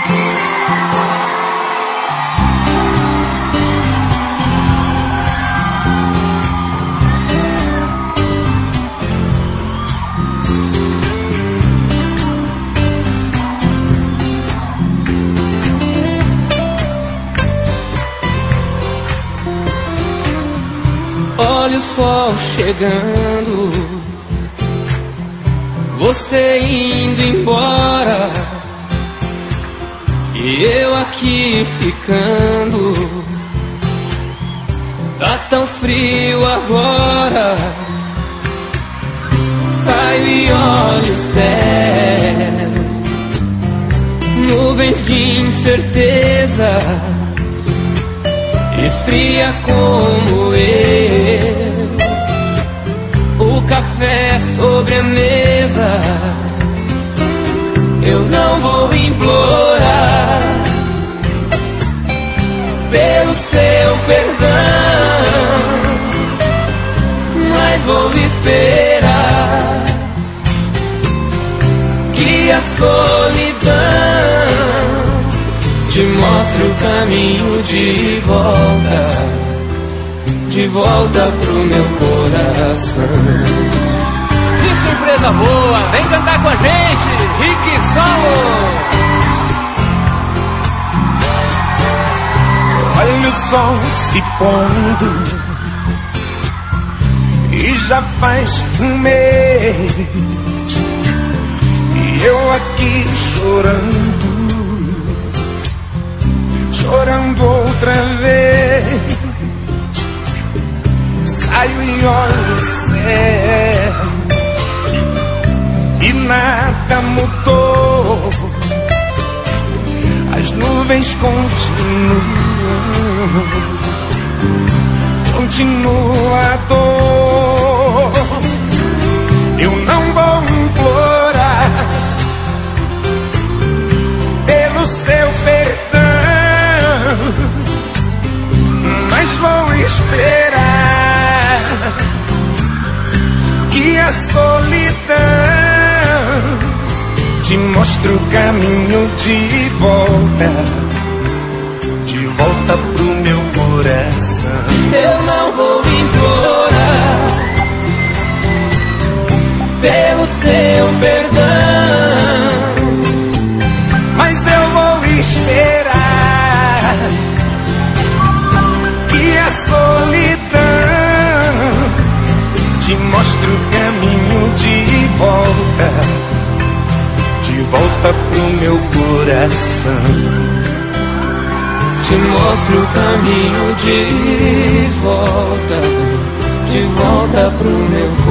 Olha o sol chegando, você indo embora e eu aqui ficando. Tá tão frio agora, saio e olho o céu, nuvens de incerteza, esfria como eu. O café sobre a mesa, eu não vou implorar pelo seu perdão, mas vou esperar que a solidão te mostre o caminho de volta pro meu coração. Que surpresa boa! Vem cantar com a gente, Rick Solo! Olha o sol se pondo e já faz um mês e eu aqui chorando outra vez. Saio e olho o céu e nada mudou. As nuvens continua a dor. Eu não vou implorar pelo seu perdão, mas vou esperar que a solidão te mostre o caminho de volta pro meu coração. Eu não vou implorar pelo seu perdão, mas eu vou esperar que a solidão te mostre o caminho de volta pro meu coração. te mostro o caminho de volta pro meu